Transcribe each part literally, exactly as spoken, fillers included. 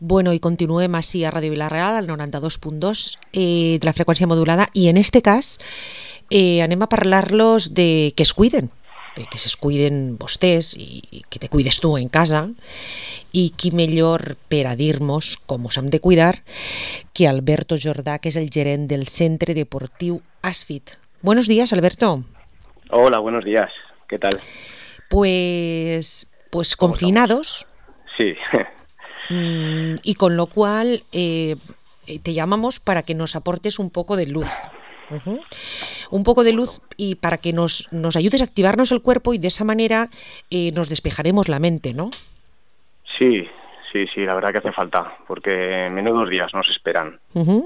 Bueno, i continuem així a Ràdio Vila-real, al noranta-dos punt dos eh, de la freqüència modulada, i en este cas eh, anem a parlar-los de que es cuiden, de que es cuiden vostès i, i que te cuides tu en casa, i qui millor per a dir-nos com us hem de cuidar que Alberto Jordà, que és el gerent del Centre Deportiu Asfit. Buenos días, Alberto. Hola, buenos días. ¿Qué tal? Pues, pues confinados. Sí. Y con lo cual eh, te llamamos para que nos aportes un poco de luz. Uh-huh. Un poco de luz y para que nos, nos ayudes a activarnos el cuerpo y de esa manera eh, nos despejaremos la mente, ¿no? Sí, sí, sí, la verdad que hace falta, porque menudos días nos esperan. Uh-huh.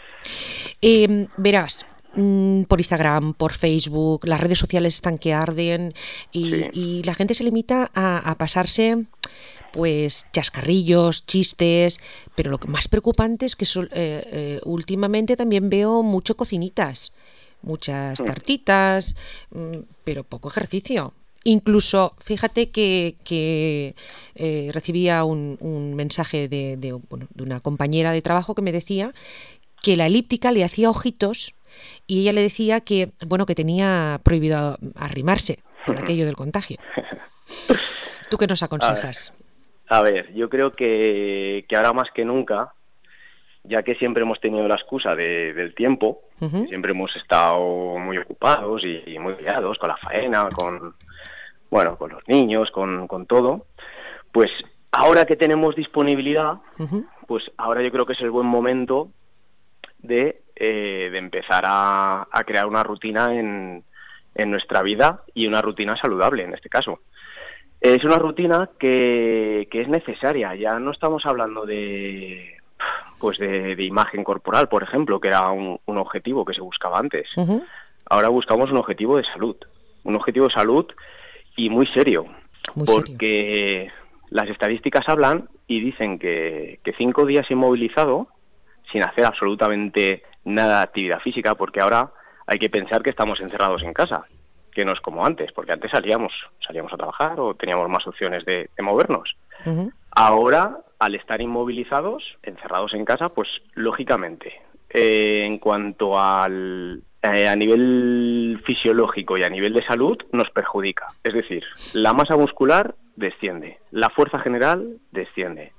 Eh, verás, por Instagram, por Facebook, las redes sociales están que arden y, Sí. y la gente se limita a, a pasarse pues chascarrillos, chistes, pero lo que más preocupante es que sol, eh, eh, últimamente también veo mucho cocinitas, muchas tartitas, mm, pero poco ejercicio. Incluso, fíjate que, que eh, recibía un, un mensaje de, de, bueno, de una compañera de trabajo que me decía que la elíptica le hacía ojitos y ella le decía que, bueno, que tenía prohibido arrimarse por aquello del contagio. ¿Tú qué nos aconsejas? A ver, a ver yo creo que, que ahora más que nunca, ya que siempre hemos tenido la excusa de, del tiempo, uh-huh. siempre hemos estado muy ocupados y, y muy liados con la faena, con, bueno, con los niños, con, con todo, pues ahora que tenemos disponibilidad, uh-huh. pues ahora yo creo que es el buen momento de, eh, de empezar a, a crear una rutina en, en nuestra vida y una rutina saludable en este caso. Es una rutina que, que es necesaria, ya no estamos hablando de pues de, de imagen corporal, por ejemplo, que era un, un objetivo que se buscaba antes. Uh-huh. Ahora buscamos un objetivo de salud, un objetivo de salud y muy serio, muy porque serio. Las estadísticas hablan y dicen que, que cinco días inmovilizado, sin hacer absolutamente nada de actividad física, porque ahora hay que pensar que estamos encerrados en casa, que no es como antes, porque antes salíamos, salíamos a trabajar o teníamos más opciones de, de movernos. Uh-huh. Ahora, al estar inmovilizados, encerrados en casa, pues lógicamente, eh, en cuanto al eh, a nivel fisiológico y a nivel de salud, nos perjudica. Es decir, la masa muscular desciende, la fuerza general desciende.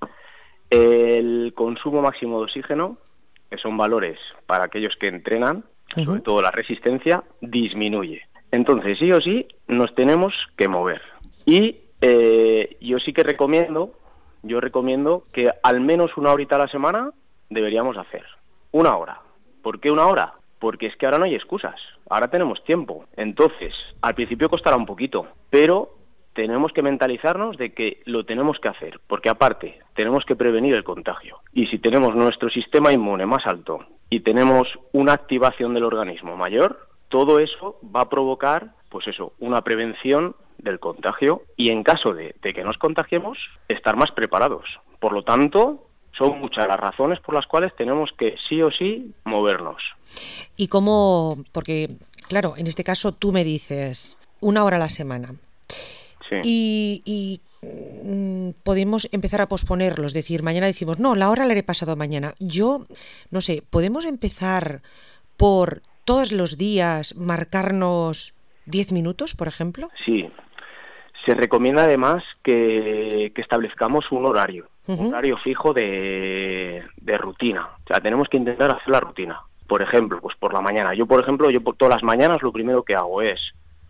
El consumo máximo de oxígeno, que son valores para aquellos que entrenan, uh-huh. sobre todo la resistencia, disminuye. Entonces, sí o sí, nos tenemos que mover. Y eh, yo sí que recomiendo, yo recomiendo que al menos una horita a la semana deberíamos hacer. Una hora. ¿Por qué una hora? Porque es que ahora no hay excusas. Ahora tenemos tiempo. Entonces, al principio costará un poquito, pero tenemos que mentalizarnos de que lo tenemos que hacer, porque aparte tenemos que prevenir el contagio. Y si tenemos nuestro sistema inmune más alto y tenemos una activación del organismo mayor, todo eso va a provocar, pues eso, una prevención del contagio y en caso de, de que nos contagiemos, estar más preparados. Por lo tanto, son muchas las razones por las cuales tenemos que sí o sí movernos. Y cómo, porque claro, en este caso tú me dices una hora a la semana. Sí. Y, y mm, podemos empezar a posponerlo, es decir, mañana decimos, no, la hora la haré pasado mañana. Yo, no sé, ¿podemos empezar por todos los días marcarnos diez minutos, por ejemplo? Sí. Se recomienda además que, que establezcamos un horario, uh-huh. un horario fijo de, de rutina. O sea, tenemos que intentar hacer la rutina. Por ejemplo, pues por la mañana. Yo, por ejemplo, yo por todas las mañanas lo primero que hago es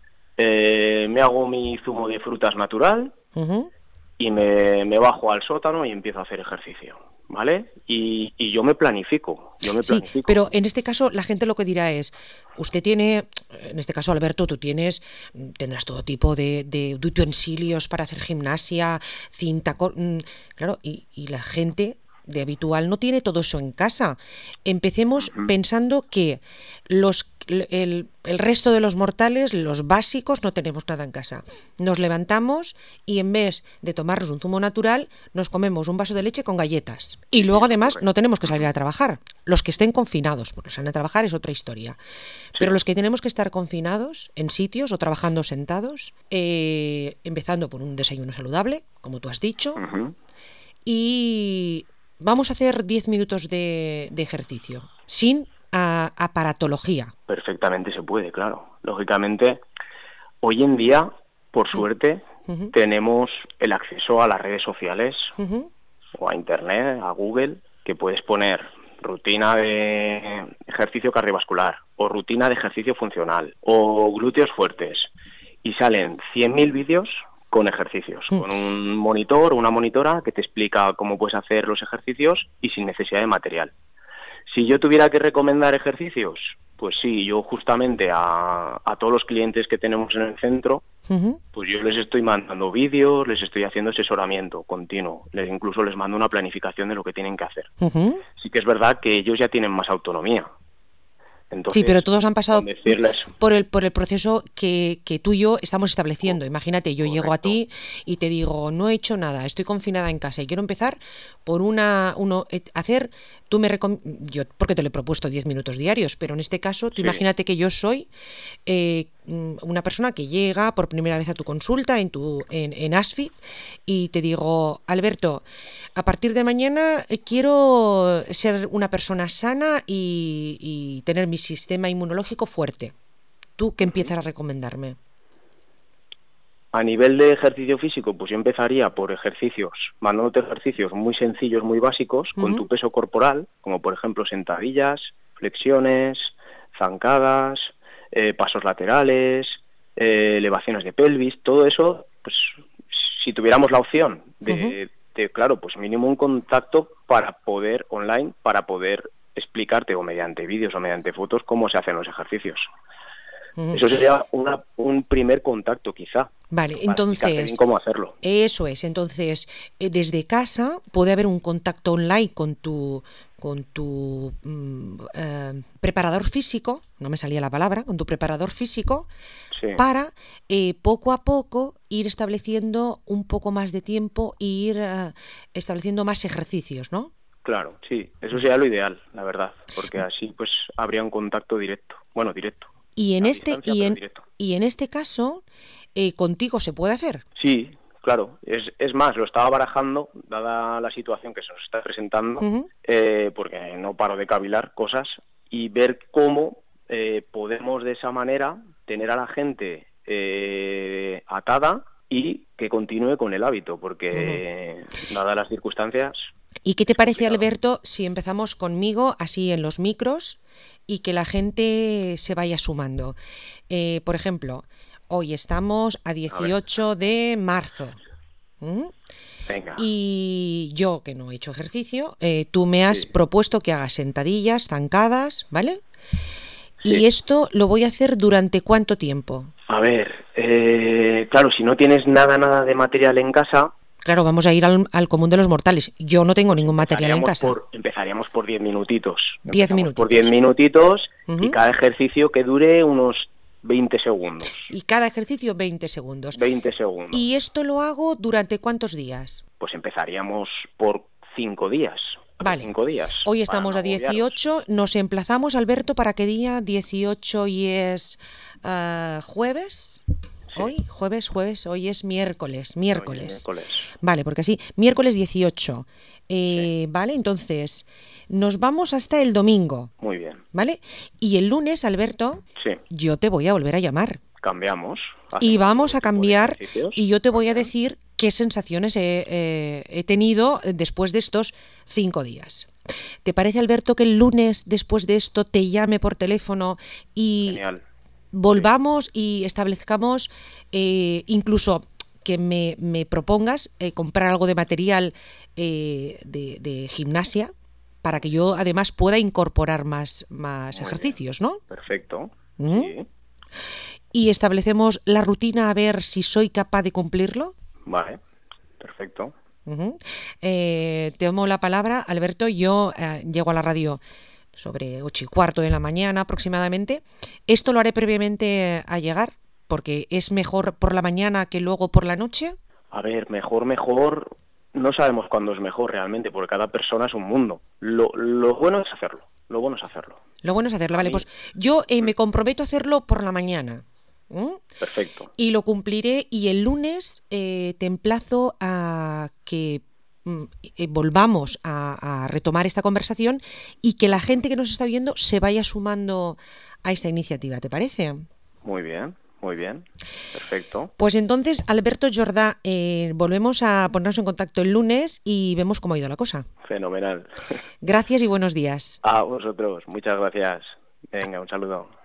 eh, me hago mi zumo de frutas natural uh-huh. y me, me bajo al sótano y empiezo a hacer ejercicio. ¿Vale? Y, y yo me planifico, yo me sí, planifico. Pero en este caso la gente lo que dirá es, usted tiene, en este caso Alberto, tú tienes, tendrás todo tipo de, de utensilios para hacer gimnasia, cinta, claro, y, y la gente de habitual no tiene todo eso en casa. Empecemos uh-huh. pensando que los el, el resto de los mortales, los básicos, no tenemos nada en casa. Nos levantamos y en vez de tomarnos un zumo natural, nos comemos un vaso de leche con galletas. Y luego además no tenemos que salir a trabajar. Los que estén confinados, porque salen a trabajar es otra historia. Sí. Pero los que tenemos que estar confinados en sitios o trabajando sentados, eh, empezando por un desayuno saludable, como tú has dicho, uh-huh. y vamos a hacer diez minutos de, de ejercicio, sin a, aparatología. Perfectamente se puede, claro. Lógicamente, hoy en día, por suerte, uh-huh. tenemos el acceso a las redes sociales, uh-huh. o a Internet, a Google, que puedes poner rutina de ejercicio cardiovascular, o rutina de ejercicio funcional, o glúteos fuertes, y salen cien mil vídeos con ejercicios, uh-huh. con un monitor o una monitora que te explica cómo puedes hacer los ejercicios y sin necesidad de material. Si yo tuviera que recomendar ejercicios, pues sí, yo justamente a, a todos los clientes que tenemos en el centro, uh-huh. pues yo les estoy mandando vídeos, les estoy haciendo asesoramiento continuo, les, incluso les mando una planificación de lo que tienen que hacer. Uh-huh. Sí que es verdad que ellos ya tienen más autonomía. Entonces, sí, pero todos han pasado decirles... por el por el proceso que, que tú y yo estamos estableciendo. Imagínate, yo Correcto. Llego a ti y te digo, no he hecho nada, estoy confinada en casa y quiero empezar por una uno hacer, tú me recom... yo porque te lo he propuesto diez minutos diarios, pero en este caso, tú sí. imagínate que yo soy eh, una persona que llega por primera vez a tu consulta en tu en, en Asfit y te digo, Alberto, a partir de mañana eh, quiero ser una persona sana y, y tener mi sistema inmunológico fuerte. ¿Tú qué empiezas a recomendarme? A nivel de ejercicio físico, pues yo empezaría por ejercicios, mandándote ejercicios muy sencillos, muy básicos, uh-huh. con tu peso corporal, como por ejemplo sentadillas, flexiones, zancadas, eh, pasos laterales, eh, elevaciones de pelvis, todo eso, pues si tuviéramos la opción de, uh-huh. de, claro, pues mínimo un contacto para poder, online, para poder explicarte o mediante vídeos o mediante fotos cómo se hacen los ejercicios. Uh-huh. Eso sería una, un primer contacto quizá. Vale, entonces, cómo hacerlo. Eso es, entonces, eh, desde casa puede haber un contacto online con tu con tu mm, eh, preparador físico, no me salía la palabra, con tu preparador físico, sí. para eh, poco a poco ir estableciendo un poco más de tiempo e ir uh, estableciendo más ejercicios, ¿no? Claro, sí, eso sería lo ideal, la verdad, porque así pues habría un contacto directo, bueno, directo. Y en este y en, y en este caso, eh, ¿contigo se puede hacer? Sí, claro. Es, es más, lo estaba barajando, dada la situación que se nos está presentando, uh-huh. eh, porque no paro de cavilar cosas, y ver cómo eh, podemos de esa manera tener a la gente eh, atada y que continúe con el hábito, porque uh-huh. dadas las circunstancias... ¿Y qué te parece, Alberto, si empezamos conmigo, así en los micros, y que la gente se vaya sumando? Eh, por ejemplo, hoy estamos a dieciocho de marzo. ¿Mm? Venga. Y yo, que no he hecho ejercicio, eh, tú me has sí. propuesto que haga sentadillas, zancadas, ¿vale? Sí. ¿Y esto lo voy a hacer durante cuánto tiempo? A ver, eh, claro, si no tienes nada, nada de material en casa... Claro, vamos a ir al, al común de los mortales. Yo no tengo ningún material en casa. Por, empezaríamos por diez minutitos. diez minutitos. Por diez minutitos uh-huh. y cada ejercicio que dure unos veinte segundos. Y cada ejercicio veinte segundos. veinte segundos. ¿Y esto lo hago durante cuántos días? Pues empezaríamos por cinco días. Vale. Cinco días. Hoy estamos no a dieciocho. Agobiaros. Nos emplazamos, Alberto, ¿para qué día? dieciocho y es uh, jueves... Sí. Hoy, jueves, jueves, hoy es miércoles, miércoles. Es miércoles. Vale, porque así, miércoles dieciocho. Eh, sí. Vale, entonces, nos vamos hasta el domingo. Muy bien. Vale, y el lunes, Alberto, sí. yo te voy a volver a llamar. Cambiamos. Y vamos a cambiar y yo te voy a decir qué sensaciones he, eh, he tenido después de estos cinco días. ¿Te parece, Alberto, que el lunes, después de esto, te llame por teléfono y... Genial. volvamos y establezcamos eh, incluso que me, me propongas eh, comprar algo de material eh, de, de gimnasia para que yo además pueda incorporar más, más ejercicios, ¿no? Perfecto. ¿Mm? Sí. Y establecemos la rutina a ver si soy capaz de cumplirlo. Vale, perfecto. Uh-huh. Eh, te tomo la palabra, Alberto. Yo eh, llego a la radio sobre ocho y cuarto de la mañana aproximadamente. Esto lo haré previamente a llegar, porque es mejor por la mañana que luego por la noche. A ver, mejor, mejor, no sabemos cuándo es mejor realmente, porque cada persona es un mundo. Lo, lo bueno es hacerlo, lo bueno es hacerlo. Lo bueno es hacerlo, vale, pues yo eh, me comprometo a hacerlo por la mañana. ¿Mm? Perfecto. Y lo cumpliré y el lunes eh, te emplazo a que mm, eh, volvamos a, a retomar esta conversación y que la gente que nos está viendo se vaya sumando a esta iniciativa, ¿te parece? Muy bien, muy bien, perfecto. Pues entonces, Alberto Jordà, eh, volvemos a ponernos en contacto el lunes y vemos cómo ha ido la cosa. Fenomenal. Gracias y buenos días. A vosotros, muchas gracias. Venga, un saludo.